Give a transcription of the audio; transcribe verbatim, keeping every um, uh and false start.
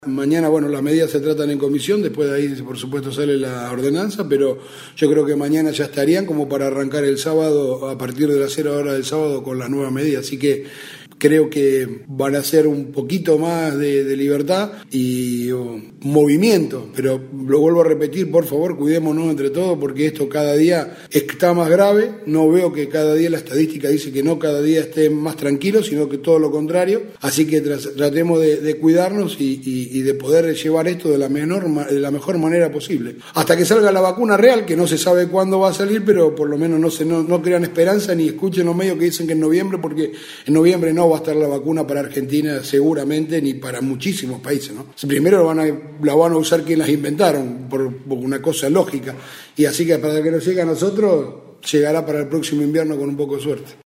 Mañana, bueno, las medidas se tratan en comisión, después de ahí, por supuesto, sale la ordenanza, pero yo creo que mañana ya estarían como para arrancar el sábado, a partir de las cero horas del sábado, con las nuevas medidas. Así que creo que van a ser un poquito más de, de libertad y oh, movimiento, pero lo vuelvo a repetir, por favor, cuidémonos entre todos, porque esto cada día está más grave. No veo que cada día la estadística dice que no cada día esté más tranquilo, sino que todo lo contrario. Así que tra- tratemos de, de cuidarnos y, y, y de poder llevar esto de la, menor, de la mejor manera posible. Hasta que salga la vacuna real, que no se sabe cuándo va a salir, pero por lo menos no, se, no, no crean esperanza ni escuchen los medios que dicen que en noviembre, porque en noviembre no va a estar la vacuna para Argentina seguramente, ni para muchísimos países, ¿no? Primero van a, la van a usar quienes las inventaron, por, por una cosa lógica, y así que para que nos llegue a nosotros, llegará para el próximo invierno con un poco de suerte.